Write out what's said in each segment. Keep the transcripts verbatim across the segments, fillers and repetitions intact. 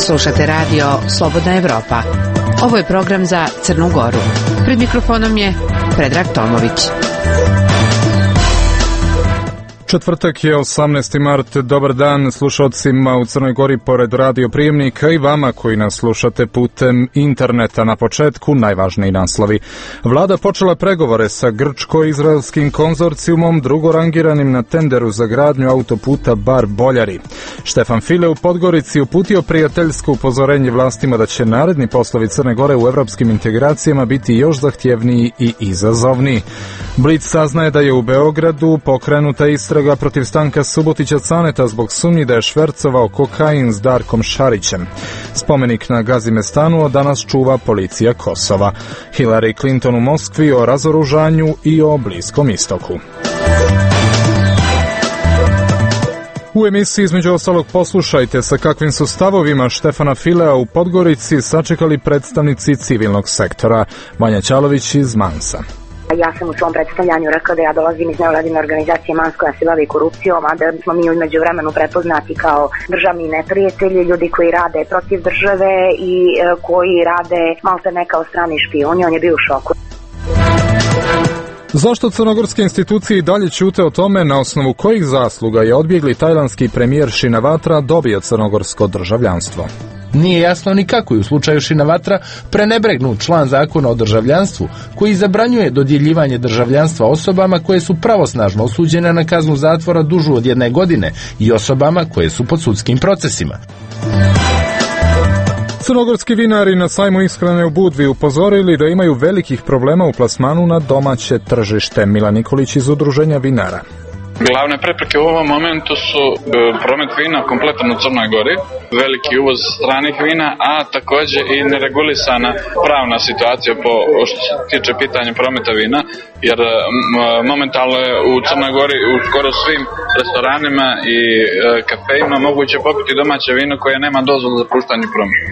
Slušate radio Slobodna Evropa. Ovo je program za Crnu Goru. Pred mikrofonom je Predrag Tomović. Četvrtak je osamnaesti mart. Dobar dan slušalcima u Crnoj Gori pored radio prijemnika i vama koji nas slušate putem interneta. Na početku najvažniji naslovi. Vlada počela pregovore sa grčko-izraelskim konzorcijumom drugorangiranim na tenderu za gradnju autoputa Bar-Boljari. Štefan File u Podgorici uputio prijateljsko upozorenje vlastima da će naredni poslovi Crne Gore u evropskim integracijama biti još zahtjevniji i izazovniji. Blic saznaje da je u Beogradu pokrenuta istraga protiv Stanka Subotića Caneta zbog sumnji da je švercovao kokain s Darkom Šarićem. Spomenik na Gazimestanu danas čuva policija Kosova. Hillary Clinton u Moskvi o razoružanju i o Bliskom istoku. U emisiji između ostalog poslušajte sa kakvim su stavovima Štefana Filea u Podgorici sačekali predstavnici civilnog sektora. Vanja Ćalović iz Mansa. Ja sam u svom predstavljanju rekla da ja dolazim iz nevladine organizacije Mans koja se bavi korupcijom, a da smo mi u međuvremenu prepoznati kao državni neprijatelji, ljudi koji rade protiv države i e, koji rade malte ne kao strani špijuni. On je bio u šoku. Zašto crnogorske institucije i dalje ćute o tome na osnovu kojih zasluga je odbjegli tajlandski premijer Shinawatra dobio crnogorsko državljanstvo? Nije jasno ni kako je u slučaju Shinawatra prenebregnut član zakona o državljanstvu koji zabranjuje dodjeljivanje državljanstva osobama koje su pravosnažno osuđene na kaznu zatvora dužu od jedne godine i osobama koje su pod sudskim procesima. Crnogorski vinari na sajmu ishrane u Budvi upozorili da imaju velikih problema u plasmanu na domaće tržište. Milan Nikolić iz Udruženja vinara. Glavne prepreke u ovom momentu su promet vina kompletan u Crnoj Gori, veliki uvoz stranih vina, a također i neregulisana pravna situacija po što se tiče pitanja prometa vina, jer momentalno je u Crnoj Gori u skoro svim restoranima i kafejima moguće popiti domaće vino koje nema dozvolu za puštanje prometa.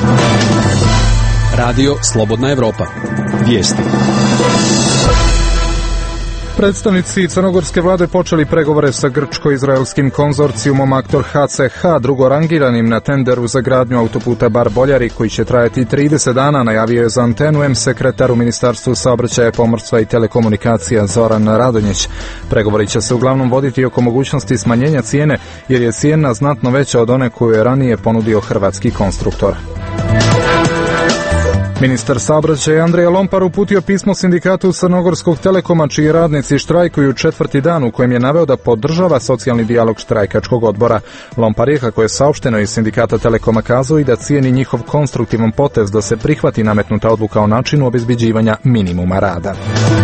Radio Slobodna Evropa. Vijesti. Predstavnici crnogorske vlade počeli pregovore sa grčko-izraelskim konzorcijumom Aktor H C H drugorangiranim na tenderu za gradnju autoputa Bar-Boljari koji će trajati trideset dana, najavio je za Antenu em sekretar u Ministarstvu saobraćaja, pomorstva i telekomunikacija Zoran Radonjić. Pregovori će se uglavnom voditi oko mogućnosti smanjenja cijene jer je cijena znatno veća od one koju je ranije ponudio hrvatski konstruktor. Ministar saobraćaja Andrija Lompar uputio pismo sindikatu Crnogorskog Telekoma čiji radnici štrajkuju četvrti dan u kojem je naveo da podržava socijalni dijalog štrajkačkog odbora. Lompar je, kako je saopšteno iz sindikata Telekoma, kazao i da cijeni njihov konstruktivan potez da se prihvati nametnuta odluka o načinu obezbeđivanja minimuma rada.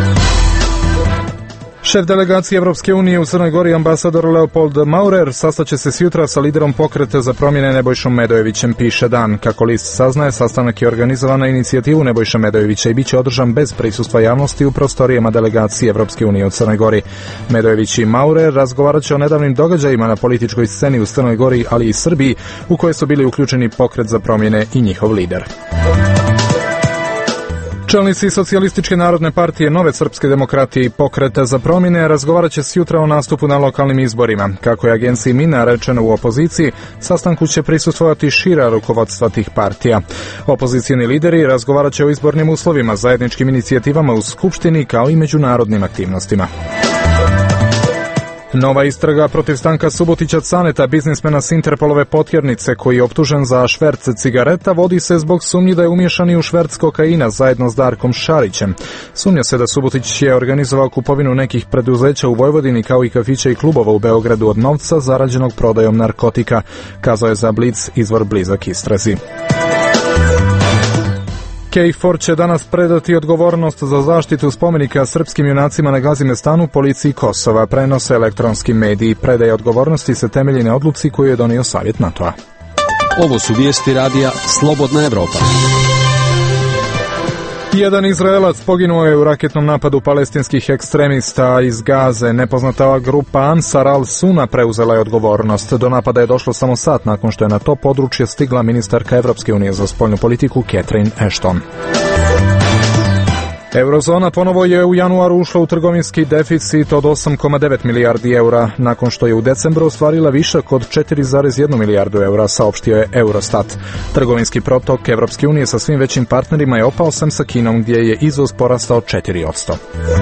Šef delegacije Evropske unije u Crnoj Gori, ambasador Leopold Maurer, sastaće se sjutra sa liderom pokreta za promjene Nebojšom Medojevićem, piše Dan. Kako list saznaje, sastanak je organizovan na inicijativu Nebojša Medojevića i bit će održan bez prisustva javnosti u prostorijama delegacije Evropske unije u Crnoj Gori. Medojević i Maurer razgovarat će o nedavnim događajima na političkoj sceni u Crnoj Gori, ali i Srbiji, u koje su bili uključeni pokret za promjene i njihov lider. Čelnici Socijalističke narodne partije, Nove srpske demokratije i Pokreta za promjene razgovarat će sjutra o nastupu na lokalnim izborima. Kako je agenciji Mina rečeno u opoziciji, sastanku će prisustvovati šira rukovodstva tih partija. Opozicijni lideri razgovarat će o izbornim uslovima, zajedničkim inicijativama u Skupštini kao i međunarodnim aktivnostima. Nova istraga protiv Stanka Subotića Caneta, biznismena s Interpolove potjernice koji je optužen za šverc cigareta, vodi se zbog sumnji da je umiješan i u šverc kokaina zajedno s Darkom Šarićem. Sumnja se da Subotić je organizovao kupovinu nekih preduzeća u Vojvodini kao i kafića i klubova u Beogradu od novca zarađenog prodajom narkotika, kazao je za Blic izvor blizak istrazi. KFOR će danas predati odgovornost za zaštitu spomenika srpskim junacima na Gazimestanu policiji Kosova, prenose elektronski mediji. Predaje odgovornosti se temelji na odluci koju je donio Savjet NATO-a. Ovo su vijesti radija Slobodna Evropa. Jedan Izraelac poginuo je u raketnom napadu palestinskih ekstremista iz Gaze. Nepoznata grupa Ansar al-Suna preuzela je odgovornost. Do napada je došlo samo sat nakon što je na to područje stigla ministarka Evropske unije za spoljnu politiku Catherine Ashton. Eurozona ponovo je u januaru ušla u trgovinski deficit od osam zarez devet milijardi eura, nakon što je u decembru ostvarila višak od četiri zarez jednu milijardu eura, saopštio je Eurostat. Trgovinski protok Evropske unije sa svim većim partnerima je opao, sem sa Kinom, gdje je izvoz porastao četiri posto.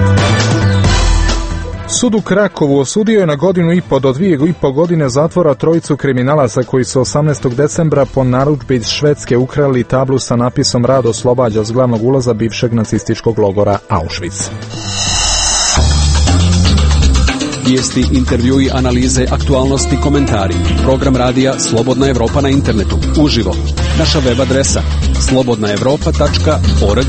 Sud u Krakovu osudio je na godinu i po do dvije i po godine zatvora trojicu kriminalaca koji su osamnaestog decembra po narudžbi iz Švedske ukrali tablu sa napisom "Rad oslobađa" s glavnog ulaza bivšeg nacističkog logora Auschwitz. Vijesti, intervjui, analize, aktualnosti, komentari. Program radija Slobodna Evropa na internetu. Uživo. Naša web adresa slobodna evropa tačka org.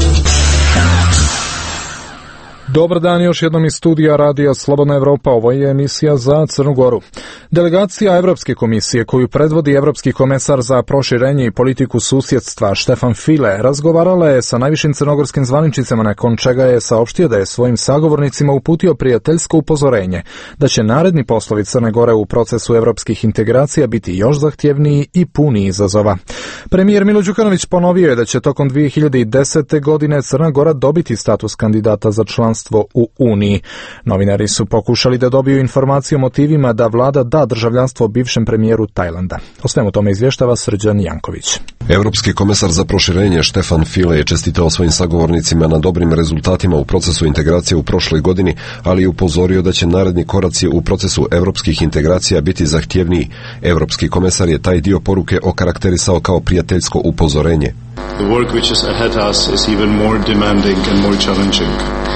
Dobar dan, još jednom iz studija radija Slobodna Evropa, ovo je emisija za Crnu Goru. Delegacija Evropske komisije, koju predvodi Evropski komesar za proširenje i politiku susjedstva Štefan File, razgovarala je sa najvišim crnogorskim zvaničnicama, nakon čega je saopštio da je svojim sagovornicima uputio prijateljsko upozorenje da će naredni poslovi Crne Gore u procesu evropskih integracija biti još zahtjevniji i puni izazova. Premijer Milo Đukanović ponovio je da će tokom dvije hiljade desete. godine Crna Gora dobiti status kandidata za članstvo u Uniji. Novinari su pokušali da dobiju informaciju o motivima da vlada da državljanstvo bivšem premijeru Tajlanda. O svemu tome izvještava Srđan Janković. Evropski komesar za proširenje Štefan File je čestitao svojim sagovornicima na dobrim rezultatima u procesu integracije u prošloj godini, ali je upozorio da će naredni koraci u procesu evropskih integracija biti zahtjevniji. Evropski komesar je taj dio poruke okarakterisao kao prijateljsko upozorenje. The work which is ahead us is even more demanding and more challenging.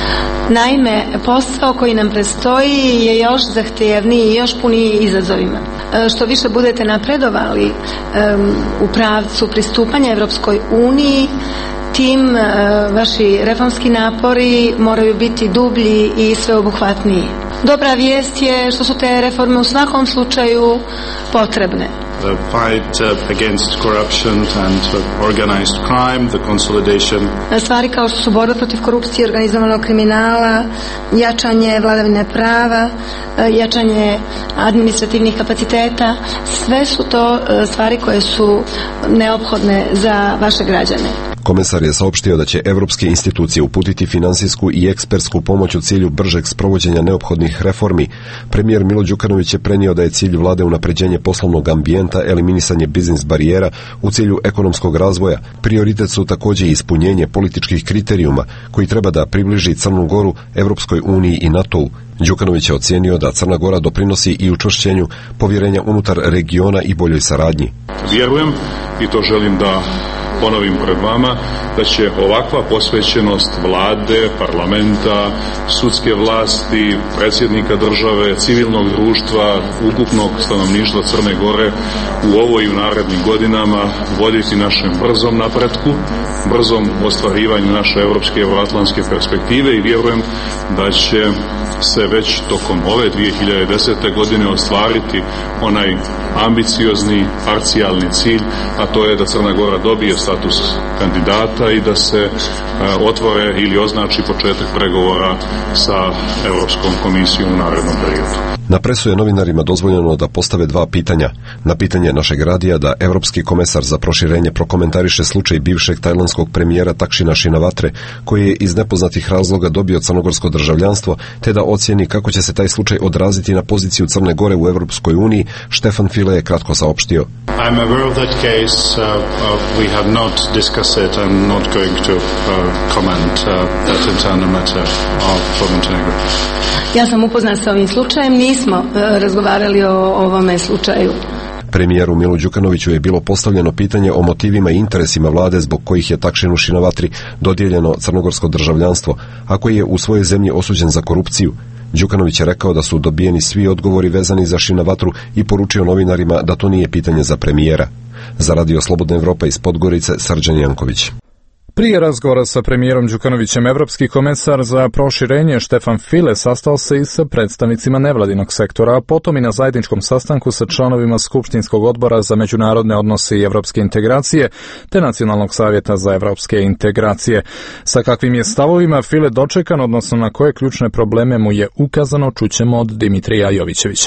Naime, posao koji nam predstoji je još zahtjevniji i još puniji izazovima. Što više budete napredovali um, u pravcu pristupanja Evropskoj uniji, tim uh, vaši reformski napori moraju biti dublji i sveobuhvatniji. Dobra vijest je što su te reforme u svakom slučaju potrebne. The fight uh, against corruption and uh, organized crime, the consolidation. Stvari kao što su borba protiv korupcije i organizovanog kriminala, jačanje vladavine prava, jačanje administrativnih kapaciteta, sve su to stvari koje su neophodne za vaše građane. Komesar je saopštio da će evropske institucije uputiti finansijsku i ekspertsku pomoć u cilju bržeg sprovođenja neophodnih reformi. Premijer Milo Đukanović je prenio da je cilj vlade unapređenje poslovnog ambijenta, eliminisanje biznis barijera u cilju ekonomskog razvoja. Prioritet su također ispunjenje političkih kriterijuma koji treba da približi Crnu Goru Evropskoj uniji i NATO-u. Đukanović je ocijenio da Crna Gora doprinosi i učvršćenju povjerenja unutar regiona i boljoj saradnji. Vjerujem i to želim da ponovim pred vama, da će ovakva posvećenost vlade, parlamenta, sudske vlasti, predsjednika države, civilnog društva, ukupnog stanovništva Crne Gore u ovoj i u narednim godinama voditi našem brzom napretku, brzom ostvarivanju naše evropske i euroatlantske perspektive i vjerujem da će se već tokom ove dvije hiljade desete. godine ostvariti onaj ambiciozni, parcijalni cilj, a to je da Crna Gora dobije status kandidata i da se a, otvore ili označi početak pregovora sa Europskom komisijom u narednom periodu. Na presu je novinarima dozvoljeno da postave dva pitanja. Na pitanje našeg radija da Evropski komesar za proširenje prokomentariše slučaj bivšeg tajlandskog premijera Takšina Šinavatre, koji je iz nepoznatih razloga dobio crnogorsko državljanstvo, te da ocijeni kako će se taj slučaj odraziti na poziciju Crne Gore u Evropskoj uniji, Štefan File je kratko saopštio. I'm aware of that case. Uh, uh, we have not discussed it. I'm not going to uh, comment uh, that internal matter of Montenegro. Ja sam upoznat sa ovim slučajem, nismo uh, razgovarali o ovome slučaju. Premijeru Milu Đukanoviću je bilo postavljeno pitanje o motivima i interesima vlade zbog kojih je Takšinu Šinavatri dodijeljeno crnogorsko državljanstvo, a koji je u svojoj zemlji osuđen za korupciju. Đukanović je rekao da su dobijeni svi odgovori vezani za Šinavatru i poručio novinarima da to nije pitanje za premijera. Za Radio Slobodna Evropa iz Podgorice, Srđan Janković. Prije razgovora sa premijerom Đukanovićem, Evropski komesar za proširenje Štefan File sastao se i sa predstavnicima nevladinog sektora, a potom i na zajedničkom sastanku sa članovima Skupštinskog odbora za međunarodne odnose i evropske integracije, te Nacionalnog savjeta za evropske integracije. Sa kakvim je stavovima File dočekan, odnosno na koje ključne probleme mu je ukazano, čućemo od Dimitrija Jovićevića.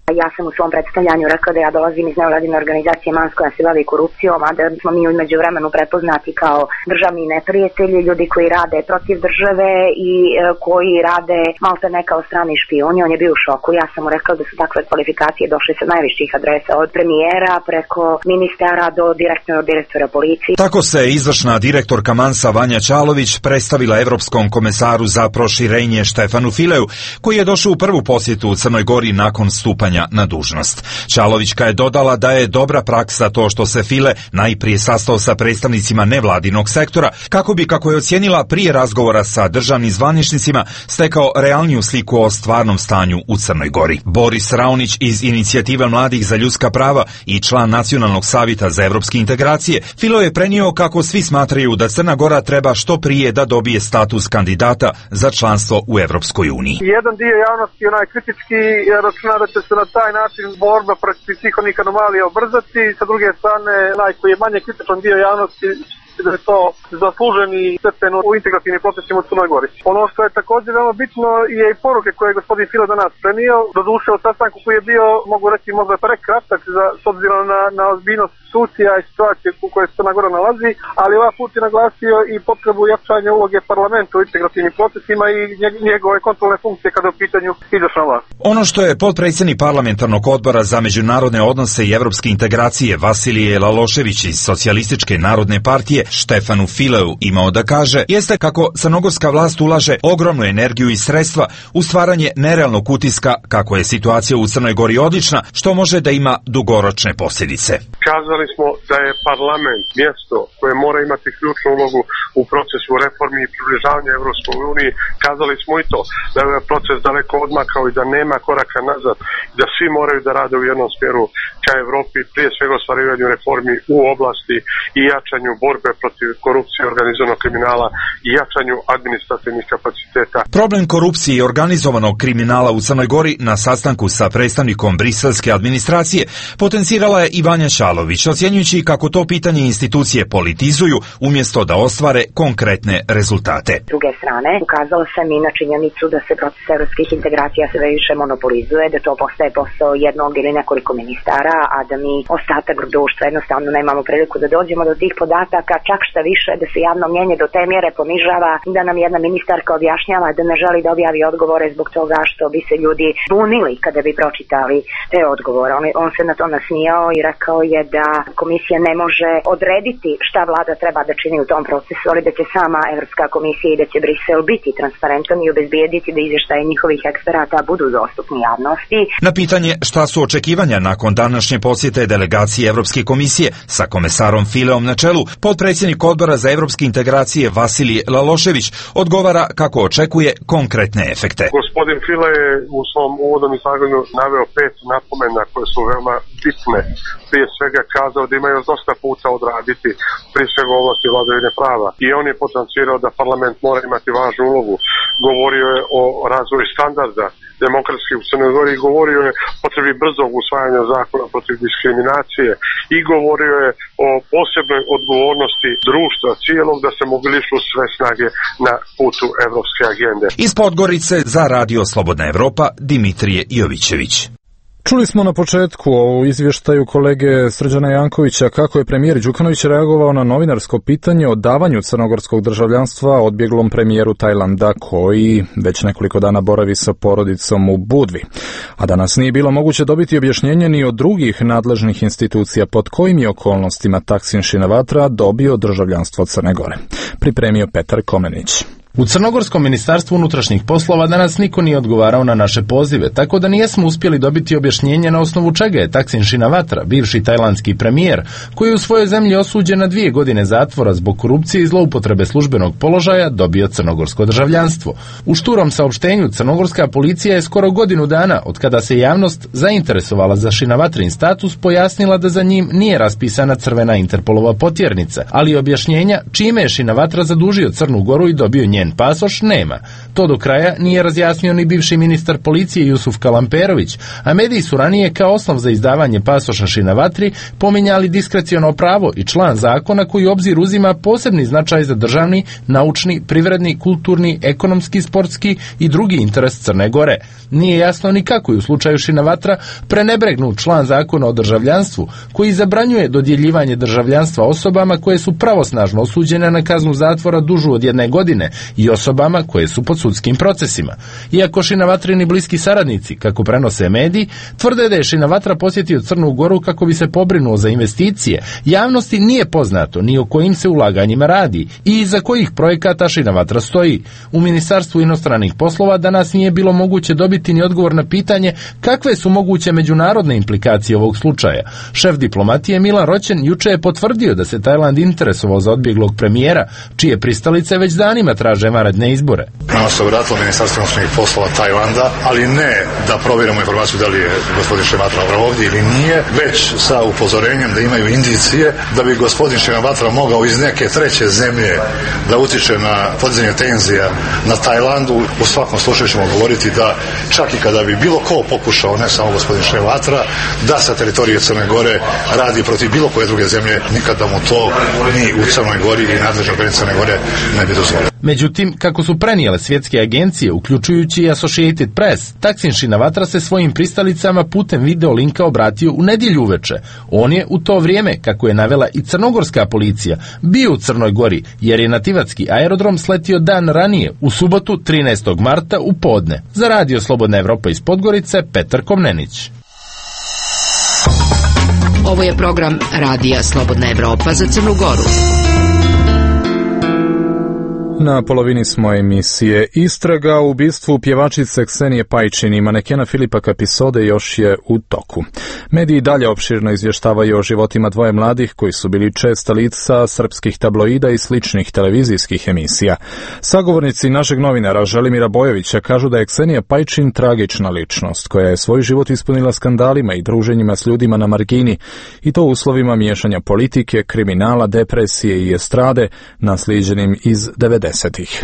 Ja sam u svom predstavljanju rekla da ja dolazim iz nevladine organizacije Mans koja se bavi korupcijom, a da smo mi u međuvremenu prepoznati kao državni neprijatelji, ljudi koji rade protiv države i e, koji rade malte ne kao strani špijuni. On je bio u šoku. Ja sam mu rekla da su takve kvalifikacije došle sa najviših adresa, od premijera preko ministara do direktnog direktora policije. Tako se izvršna direktorka Mansa Vanja Čalović predstavila Evropskom komesaru za proširenje Štefanu Fileu, koji je došao u prvu posjetu u Crnoj Gori nakon stupanja na dužnost. Čalovićka je dodala da je dobra praksa to što se File najprije sastao sa predstavnicima nevladinog sektora, kako bi, kako je ocijenila prije razgovora sa državnim zvaničnicima, stekao realniju sliku o stvarnom stanju u Crnoj Gori. Boris Raonić iz Inicijative mladih za ljudska prava i član Nacionalnog savjeta za evropske integracije, Filo je prenio kako svi smatraju da Crna Gora treba što prije da dobije status kandidata za članstvo u Evropskoj uniji. Jedan dio javnosti onaj kritički računa da će se na taj način borba protiv svih onih anomalija obrzati, sa druge strane onaj koji je manje kritičan dio javnosti da je to zasluženi stepen u integrativnim procesima u Crnoj Gori. Ono što je također veoma bitno je i poruke koje je gospodin Filo danas prenio, doduše od sastanku koji je bio, mogu reći, možda prekratak za, s obzirom na, na ozbiljnost institucija i situacije u kojoj se Crna Gora nalazi, ali ovaj put je naglasio i potrebu jačanja uloge parlamenta u integrativnim procesima i njegove kontrolne funkcije kada je u pitanju izvršna vlast. Ono što je potpredsjednik parlamentarnog odbora za međunarodne odnose i evropske integracije Vasilije Lalošević iz Socijalističke narodne partije Štefanu Fileu imao da kaže jeste kako crnogorska vlast ulaže ogromnu energiju i sredstva u stvaranje nerealnog utiska kako je situacija u Crnoj Gori odlična, što može da ima dugoročne posljedice. Kazali smo da je parlament mjesto koje mora imati ključnu ulogu u procesu reformi i približavanja Evropskoj uniji. Kazali smo i to da je proces daleko odmakao i da nema koraka nazad, da svi moraju da rade u jednom smjeru ka Evropi, prije svega ostvarivanju reformi u oblasti i jačanju borbe protiv korupcije i organizovanog kriminala i jačanju administrativnih kapaciteta. Problem korupcije i organizovanog kriminala u Crnoj Gori na sastanku sa predstavnikom briselske administracije potencirala je i Vanja Čalović, ocjenjujući kako to pitanje institucije politizuju umjesto da ostvare konkretne rezultate. S druge strane, ukazala sam i na činjenicu da se proces evropskih integracija sve više monopolizuje, da to postaje posao jednog ili nekoliko ministara, a da mi ostatak društva jednostavno nemamo priliku da dođemo do tih podataka, čak šta više da se javno mnjenje do te mjere ponižava, da nam jedna ministarka objašnjava da ne želi da objavi odgovore zbog toga što bi se ljudi bunili kada bi pročitali te odgovore. On, on se na to nasmijao i rekao je da komisija ne može odrediti šta vlada treba da čini u tom procesu, ali da će sama Evropska komisija i da će Brisel biti transparentan i obezbijediti da izvještaje njihovih eksperata budu dostupni javnosti. Na pitanje šta su očekivanja nakon današnje posjete delegacije Evropske komisije sa komesarom Fileom na čelu, potpredsjednik odbora za evropske integracije Vasilije Lalošević odgovara kako očekuje konkretne efekte. Gospodin File je u svom uvodnom izlaganju naveo pet napomena koje su veoma bitne. Prije svega kazao da ima još dosta puta odraditi, prije svega oblasti vladavine prava. I on je potencirao da parlament mora imati važnu ulogu. Govorio je o razvoju standarda demokratski u Crnoj Gori, govorio je o potrebi brzog usvajanja zakona protiv diskriminacije i govorio je o posebnoj odgovornosti društva cijelog da se mobilišu sve snage na putu evropske agende. Iz Podgorice za Radio Slobodna Evropa Dimitrije Jovićević. Čuli smo na početku o izvještaju kolege Srđana Jankovića kako je premijer Đukanović reagovao na novinarsko pitanje o davanju crnogorskog državljanstva odbjeglom premijeru Tajlanda koji već nekoliko dana boravi sa porodicom u Budvi. A danas nije bilo moguće dobiti objašnjenje ni od drugih nadležnih institucija pod kojim je okolnostima Taksin Šinavatra dobio državljanstvo Crne Gore. Pripremio Petar Komenić. U Crnogorskom ministarstvu unutrašnjih poslova danas niko nije odgovarao na naše pozive, tako da nijesmo uspjeli dobiti objašnjenje na osnovu čega je Taksin Šinavatra, bivši tajlandski premijer, koji je u svojoj zemlji osuđen na dvije godine zatvora zbog korupcije i zloupotrebe službenog položaja, dobio crnogorsko državljanstvo. U šturom saopštenju crnogorska policija je skoro godinu dana, od kada se javnost zainteresovala za Šinavatrin status, pojasnila da za njim nije raspisana crvena Interpolova potjernica, ali objašnjenja čime je Šinavatra zadužio Crnu Goru i dobio nje njen pasoš nema. To do kraja nije razjasnio ni bivši ministar policije Jusuf Kalamperović, a mediji su ranije kao osnov za izdavanje pasoša Šinavatri pominjali diskreciono pravo i član zakona koji u obzir uzima posebni značaj za državni, naučni, privredni, kulturni, ekonomski, sportski i drugi interes Crne Gore. Nije jasno ni kako je u slučaju Šinavatra prenebregnut član zakona o državljanstvu koji zabranjuje dodjeljivanje državljanstva osobama koje su pravosnažno osuđene na kaznu zatvora dužu od jedne godine i osobama koje su pod sudskim procesima. Iako Šinavatrini bliski saradnici, kako prenose mediji, tvrde da je Šinavatra posjetio Crnu Goru kako bi se pobrinuo za investicije, javnosti nije poznato ni o kojim se ulaganjima radi i iza kojih projekata Šinavatra stoji. U Ministarstvu inostranih poslova danas nije bilo moguće dobiti ni odgovor na pitanje kakve su moguće međunarodne implikacije ovog slučaja. Šef diplomatije Milan Roćen juče je potvrdio da se Tajland interesovao za odbjeglog premijera, čije pristalice već danima traže vanredne izbore. Nama se obratilo Ministarstvo inostranih poslova Tajlanda, ali ne da provjerimo informaciju da li je gospodin Šinavatra ovdje ili nije, već sa upozorenjem da imaju indicije da bi gospodin Šinavatra mogao iz neke treće zemlje da utiče na podizanje tenzija na Tajlandu. U svakom slučaju ćemo govoriti da čak i kada bi bilo ko pokušao, ne samo gospodin Šinavatra, da sa teritorije Crne Gore radi protiv bilo koje druge zemlje, nikada mu to ni u Crnoj Gori i nadležno organi Crne Gore ne bi dozvolili. Međutim, kako su prenijele svjetske agencije, uključujući i Associated Press, Taksin Šinavatra se svojim pristalicama putem video linka obratio u nedjelju uveče. On je u to vrijeme, kako je navela i crnogorska policija, bio u Crnoj Gori, jer je na Tivatski aerodrom sletio dan ranije, u subotu trinaestog marta u podne. Za Radio Slobodna Evropa iz Podgorice, Petar Komnenić. Ovo je program Radija Slobodna Evropa za Crnu Goru. Na polovini smo emisije. Istraga o ubistvu pjevačice Ksenije Pajčin i manekena Filipa Kapisode još je u toku. Mediji dalje opširno izvještavaju o životima dvoje mladih koji su bili česta lica srpskih tabloida i sličnih televizijskih emisija. Sagovornici našeg novinara Želimira Bojovića kažu da je Ksenija Pajčin tragična ličnost koja je svoj život ispunila skandalima i druženjima s ljudima na margini i to u uslovima miješanja politike, kriminala, depresije i estrade naslijeđenim iz devedesetih.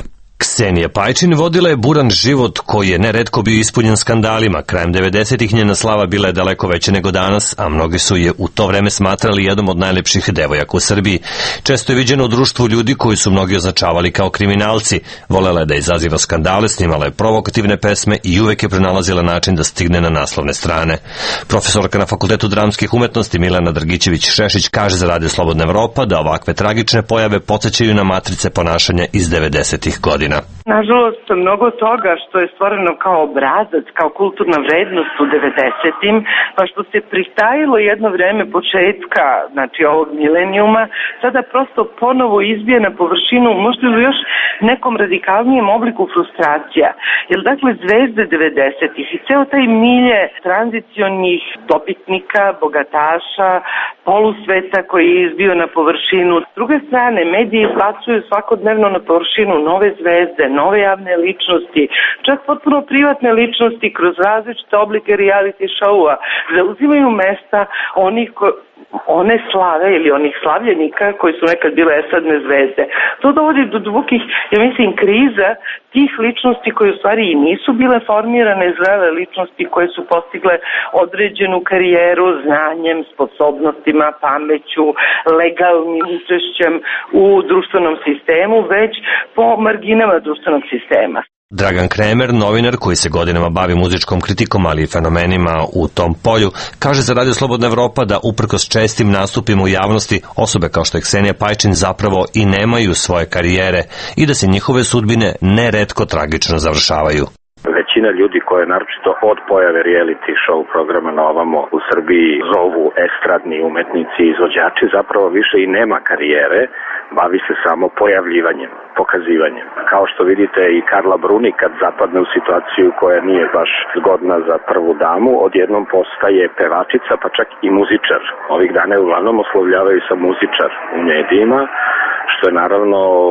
Ksenija Pajčin vodila je buran život koji je neretko bio ispunjen skandalima. Krajem devedesetih njena slava bila je daleko veća nego danas, a mnogi su je u to vreme smatrali jednom od najlepših devojaka u Srbiji. Često je viđena u društvu ljudi koji su mnogi označavali kao kriminalci. Volela je da izaziva skandale, snimala je provokativne pesme i uvek je pronalazila način da stigne na naslovne strane. Profesorka na Fakultetu dramskih umetnosti Milena Drgićević-Šešić kaže za Radio Slobodna Evropa da ovakve tragične pojave podsjećaju na matrice ponašanja iz devedesetih godina. Nažalost, mnogo toga što je stvoreno kao obrazac, kao kulturna vrednost u devedesetim, pa što se pristajilo jedno vreme početka, znači ovog milenijuma, sada prosto ponovo izbije na površinu, možda u još nekom radikalnijem obliku frustracija. Jer dakle, zvezde devedesetih i ceo taj milje tranzicionih dobitnika, bogataša, polusveta koji je izbio na površinu. S druge strane, mediji izbacuju svakodnevno na površinu nove zvezde, nove javne ličnosti, čak potpuno privatne ličnosti kroz različite oblike reality showa, zauzimaju mesta onih ko, one slave ili onih slavljenika koji su nekad bile esadne zvezde. To dovodi do dubokih, ja mislim, kriza tih ličnosti koje u stvari i nisu bile formirane zrele ličnosti koje su postigle određenu karijeru znanjem, sposobnostima, pameću, legalnim učešćem u društvenom sistemu, već po marginama društvenog sistema. Dragan Kremer, novinar koji se godinama bavi muzičkom kritikom, ali i fenomenima u tom polju, kaže za Radio Slobodna Evropa da uprkos čestim nastupima u javnosti osobe kao što je Ksenija Pajčin zapravo i nemaju svoje karijere i da se njihove sudbine neretko tragično završavaju. Većina ljudi koje naročito od pojave reality show programa na ovamo u Srbiji zovu estradni umetnici i izvođači, zapravo više i nema karijere, bavi se samo pojavljivanjem, pokazivanjem. Kao što vidite i Karla Bruni kad zapadne u situaciju koja nije baš zgodna za prvu damu, odjednom postaje pevačica pa čak i muzičar. Ovih dana je uglavnom oslovljavaju sa muzičar u medijima, što je naravno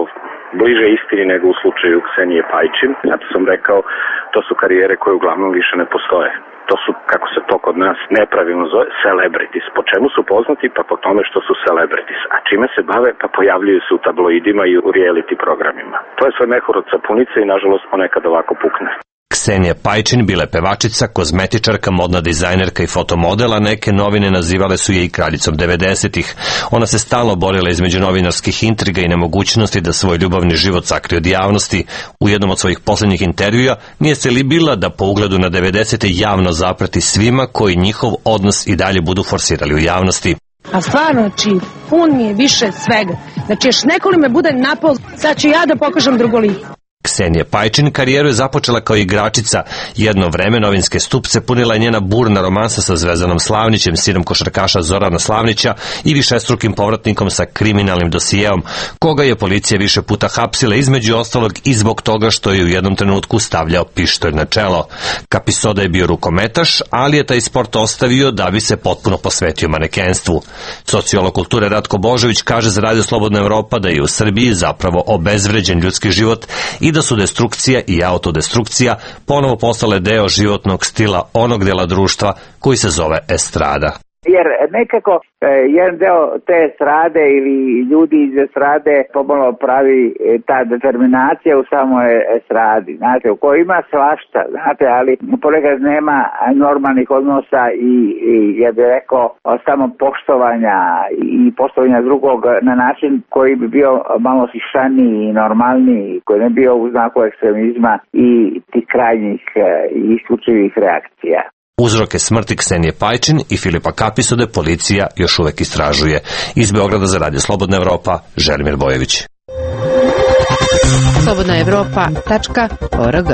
bliže istini nego u slučaju Ksenije Pajčin. Zato sam rekao, to su karijere koje uglavnom više ne postoje. To su, kako se to kod nas nepravilno zove, celebrities. Po čemu su poznati? Pa po tome što su celebrities. A čime se bave? Pa pojavljuju se u tabloidima i u reality programima. To je sve mehur od sapunice i nažalost ponekad ovako pukne. Ksenija Pajčin bila je pevačica, kozmetičarka, modna dizajnerka i fotomodela, neke novine nazivale su je i kraljicom devedesetih. Ona se stalno borila između novinarskih intriga i nemogućnosti da svoj ljubavni život sakrije od javnosti. U jednom od svojih posljednjih intervjua nije se libila da po ugledu na devedesete javno zaprati svima koji njihov odnos i dalje budu forsirali u javnosti. A stvarno, znači, pun mi je više svega. Znači, još neko li me bude napao, sad ću ja da pokažem drugo lice. Ksenija Pajčin karijeru je započela kao igračica. Jedno vreme novinske stupce punila je njena burna romansa sa Zvezdanom Slavnićem, sinom košarkaša Zorana Slavnića i višestrukim povratnikom sa kriminalnim dosijeom, koga je policija više puta hapsila, između ostalog i zbog toga što je u jednom trenutku stavljao pištolj na čelo. Kapisoda je bio rukometaš, ali je taj sport ostavio da bi se potpuno posvetio manekenstvu. Sociolog kulture Ratko Božović kaže za Radio Slobodna Evropa da je u Srbiji zapravo obezvređen ljudski život i da su destrukcija i autodestrukcija ponovo postale deo životnog stila onog dela društva koji se zove estrada. Jer nekako e, jedan deo te estrade ili ljudi iz estrade pomalo pravi e, ta determinacija u samoj estradi, znate, u kojoj ima svašta, znate, ali ponekad nema normalnih odnosa i, i ja bih rekao samo poštovanja i poštovanja drugog na način koji bi bio malo sišaniji i normalniji, koji ne bio u znaku ekstremizma i tih krajnjih e, i isključivih reakcija. Uzroke smrti Ksenije Pajčin i Filipa Kapisode policija još uvek istražuje. Iz Beograda za Radio Slobodna Evropa, Želimir Bojević. slobodna evropa tačka org.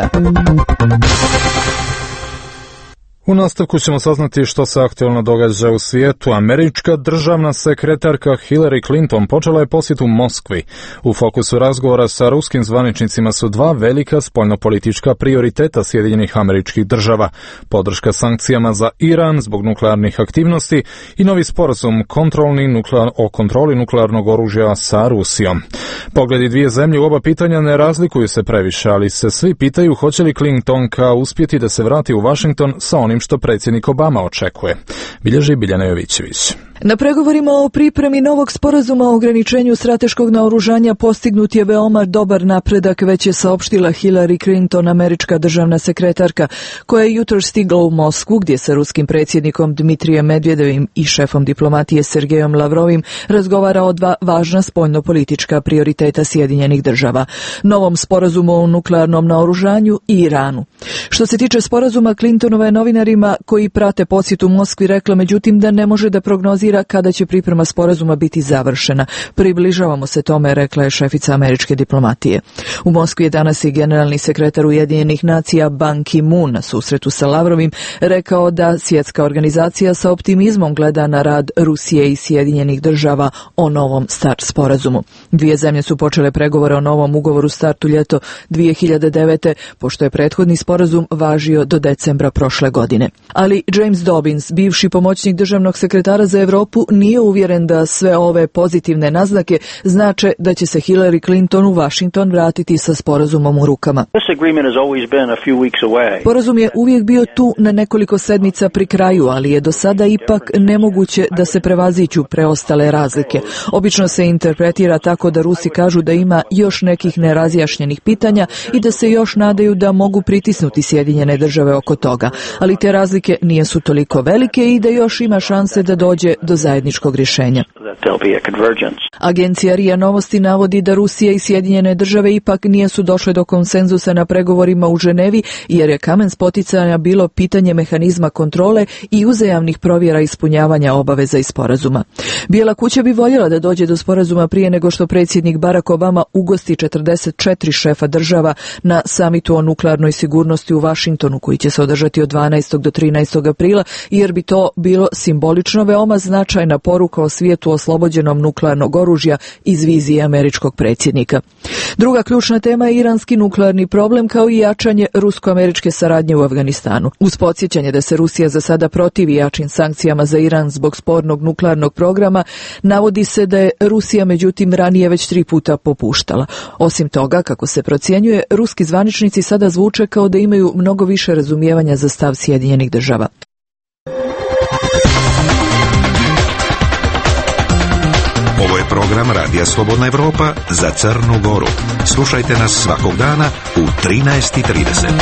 U nastavku ćemo saznati što se aktualno događa u svijetu. Američka državna sekretarka Hillary Clinton počela je posjet u Moskvi. U fokusu razgovora sa ruskim zvaničnicima su dva velika spoljnopolitička prioriteta Sjedinjenih Američkih Država. Podrška sankcijama za Iran zbog nuklearnih aktivnosti i novi sporazum kontrolni nuklear, o kontroli nuklearnog oružja sa Rusijom. Pogledi dvije zemlje u oba pitanja ne razlikuju se previše, ali se svi pitaju hoće li Clintonka uspjeti da se vrati u Washington sa onim što predsjednik Obama očekuje. Bilježi Biljana Jovićević. Na pregovorima o pripremi novog sporazuma o ograničenju strateškog naoružanja postignut je veoma dobar napredak, već je saopštila Hillary Clinton, američka državna sekretarka, koja je jutros stigla u Moskvu, gdje sa ruskim predsjednikom Dmitrijem Medvedevim i šefom diplomatije Sergejom Lavrovim razgovara o dva važna spoljnopolitička prioriteta Sjedinjenih Država, novom sporazumu o nuklearnom naoružanju i Iranu. Što se tiče sporazuma, Clintonova je novinarima koji prate posjet u Moskvi rekla međutim da ne može da prognozira kada će priprema sporazuma biti završena. Približavamo se tome, rekla je šefica američke diplomatije. U Moskvi je danas i generalni sekretar Ujedinjenih nacija Ban Ki-moon na susretu sa Lavrovim rekao da svjetska organizacija sa optimizmom gleda na rad Rusije i Sjedinjenih Država o novom start sporazumu. Dvije zemlje su počele pregovore o novom ugovoru startu ljeto dvije hiljade devete, pošto je prethodni sporazum važio do decembra prošle godine. Ali James Dobbins, bivši pomoćnik državnog sekretara za Evropu, nije uvjeren da sve ove pozitivne naznake znače da će se Hillary Clinton u Washington vratiti sa sporazumom u rukama. Sporazum je uvijek bio tu na nekoliko sedmica pri kraju, ali je do sada ipak nemoguće da se prevaziđu preostale razlike. Obično se interpretira tako da Rusi kažu da ima još nekih nerazjašnjenih pitanja i da se još nadaju da mogu pritisnuti Sjedinjene Države oko toga, ali te razlike nisu toliko velike i da još ima šanse da dođe do zajedničkog rješenja. Agencija R I A Novosti navodi da Rusija i Sjedinjene Države ipak nisu došle do konsenzusa na pregovorima u Ženevi, jer je kamen spoticanja bilo pitanje mehanizma kontrole i uzajamnih provjera ispunjavanja obaveza iz sporazuma. Bijela kuća bi voljela da dođe do sporazuma prije nego što predsjednik Barack Obama ugosti četrdeset četiri šefa država na samitu o nuklearnoj sigurnosti u Washingtonu, koji će se održati od dvanaestog do trinaestog aprila, jer bi to bilo simbolično veoma značajno značajna poruka o svijetu oslobođenom nuklearnog oružja iz vizije američkog predsjednika. Druga ključna tema je iranski nuklearni problem kao i jačanje rusko-američke saradnje u Afganistanu. Uz podsjećanje da se Rusija za sada protivi jačim sankcijama za Iran zbog spornog nuklearnog programa, navodi se da je Rusija međutim ranije već tri puta popuštala. Osim toga, kako se procjenjuje, ruski zvaničnici sada zvuče kao da imaju mnogo više razumijevanja za stav Sjedinjenih država. Ovo je program Radija Slobodna Evropa za Crnu Goru. Slušajte nas svakog dana u trinaest i trideset.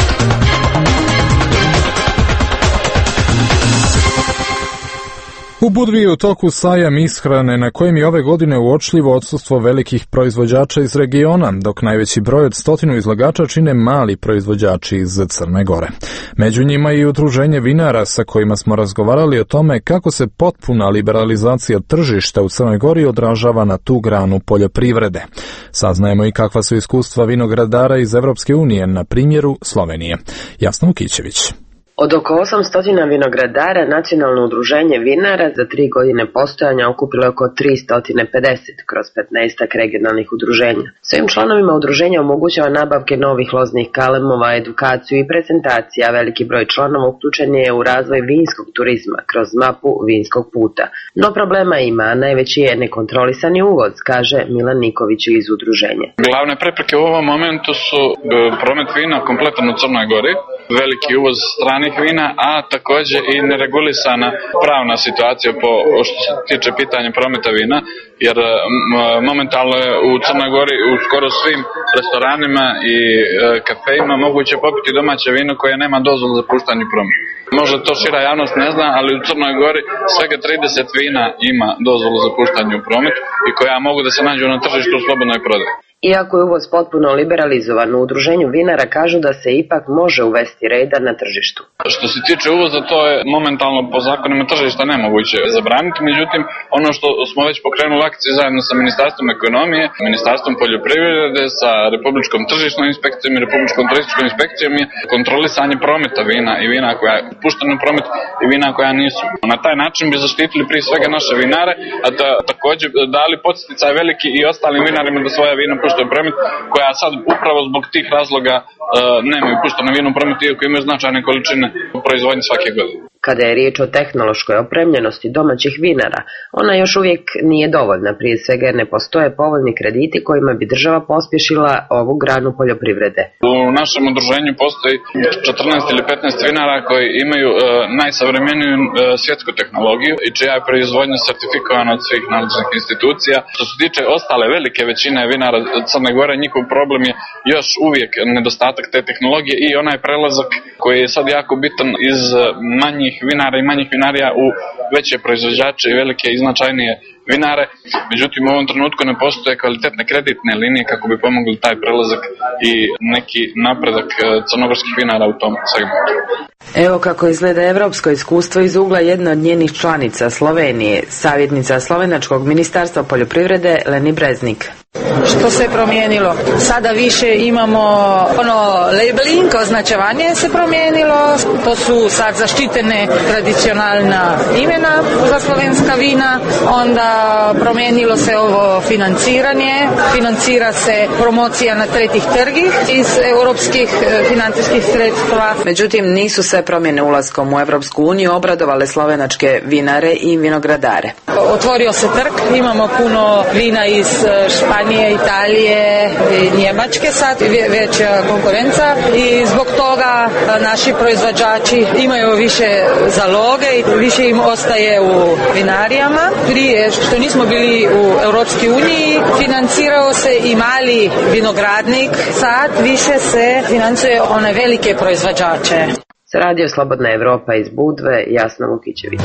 U Budvi je u toku sajam ishrane na kojem je ove godine uočljivo odsustvo velikih proizvođača iz regiona, dok najveći broj od stotinu izlagača čine mali proizvođači iz Crne Gore. Među njima i udruženje vinara sa kojima smo razgovarali o tome kako se potpuna liberalizacija tržišta u Crnoj Gori odražava na tu granu poljoprivrede. Saznajemo i kakva su iskustva vinogradara iz Evropske unije na primjeru Slovenije. Jasna Vukićević. Od oko osamsto vinogradara Nacionalno udruženje vinara za tri godine postojanja okupilo oko tristo pedeset kroz petnaestak regionalnih udruženja. Svojim članovima udruženja omogućava nabavke novih loznih kalemova, edukaciju i prezentacija. Veliki broj članova uključen je u razvoj vinskog turizma kroz mapu vinskog puta. No problema ima, a najveći je nekontrolisani uvoz, kaže Milan Niković iz udruženja. Glavne prepreke u ovom momentu su promet vina kompletan u Crnoj Gori, veliki uvoz stranih vina, a takođe i neregulisana pravna situacija po što se tiče pitanja prometa vina, jer momentalno je u Crnoj Gori u skoro svim restoranima i kafejima moguće popiti domaće vino koje nema dozvolu za puštanje u promet. Možda to šira javnost ne zna, ali u Crnoj Gori svega trideset vina ima dozvolu za puštanje u promet i koja mogu da se nađu na tržištu u slobodnoj prodaji. Iako je uvoz potpuno liberalizovan, u udruženju vinara kažu da se ipak može uvesti reda na tržištu. Što se tiče uvoza, to je momentalno po zakonima tržišta nemoguće zabraniti, međutim, ono što smo već pokrenuli akcije zajedno sa Ministarstvom ekonomije, Ministarstvom poljoprivrede, sa Republičkom tržišnom inspekcijom i Republičkom turističkom inspekcijom je kontrolisanje prometa vina i vina koja je puštena u promet i vina koja nisu. Na taj način bi zaštitili prije svega naše vinare, a da takođe dali podsticaj veliki i ostalim vinarima da svoja vina puštaju u promet, koja sad upravo zbog tih razloga uh, nemaju pušteno vino u promet, iako imaju značajne količine proizvodnje svake godine. Kada je riječ o tehnološkoj opremljenosti domaćih vinara, ona još uvijek nije dovoljna, prije svega jer ne postoje povoljni krediti kojima bi država pospješila ovu granu poljoprivrede. U našem udruženju postoji četrnaest ili petnaest vinara koji imaju uh, najsavremeniju uh, svjetsku tehnologiju i čija je proizvodnja sertifikovana od svih nadležnih institucija. Što se tiče ostale velike većine vinara Crne Gore, njihov problem je još uvijek nedostatak te tehnologije i onaj prelazak koji je sad jako bitan iz manjih vinara i manjih vinarija u veće proizvođače i velike i značajnije vinare. Međutim, u ovom trenutku ne postoje kvalitetne kreditne linije kako bi pomogli taj prelazak i neki napredak crnogorskih vinara u tom segmentu. Evo kako izgleda evropsko iskustvo iz ugla jedne od njenih članica Slovenije, savjetnica Slovenačkog ministarstva poljoprivrede Leni Breznik. Što se promijenilo? Sada više imamo ono labeling, označevanje se promijenilo, to su sad zaštitene tradicionalna imena za slovenska vina, onda promijenilo se ovo financiranje, financira se promocija na tretjih trgih iz europskih financijskih sredstva. Međutim, nisu sve promjene ulaskom u Evropsku uniju obradovale slovenačke vinare i vinogradare. Otvorio se trg, imamo puno vina iz Španije, Italije i Njemačke, sad veća konkurenca i zbog toga naši proizvođači imaju više zaloge i više im ostaje u vinarijama. Prije što nismo bili u Europskoj uniji, financirao se i mali vinogradnik, sad više se financuje one velike proizvođače. Za Radio Slobodna Evropa iz Budve, Jasna Vukićević.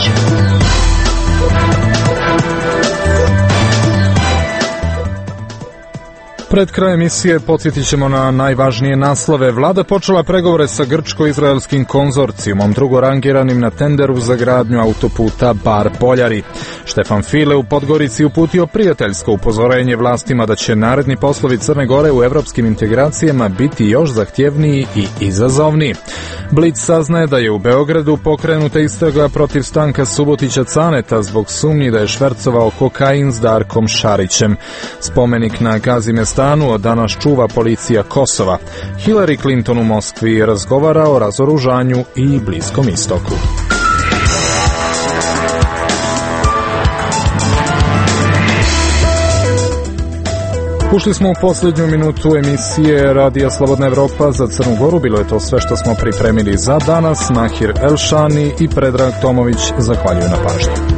Pred krajem emisije podsjetit ćemo na najvažnije naslove. Vlada počela pregovore sa grčko-izraelskim konzorcijumom, drugorangiranim na tenderu za gradnju autoputa Bar-Poljari. Štefan File u Podgorici uputio prijateljsko upozorenje vlastima da će naredni poslovi Crne Gore u evropskim integracijama biti još zahtjevniji i izazovniji. Blic saznaje da je u Beogradu pokrenuta istraga protiv Stanka Subotića Caneta zbog sumnji da je švercovao kokain s Darkom Šarićem. Spomenik na Gazimestanu od danas čuva policija Kosova. Hillary Clinton u Moskvi razgovara o razoružanju i Bliskom istoku. Ušli smo u posljednju minutu emisije Radija Slobodna Evropa za Crnu Goru. Bilo je to sve što smo pripremili za danas. Mahir Elšani i Predrag Tomović zahvaljuju na pažnji.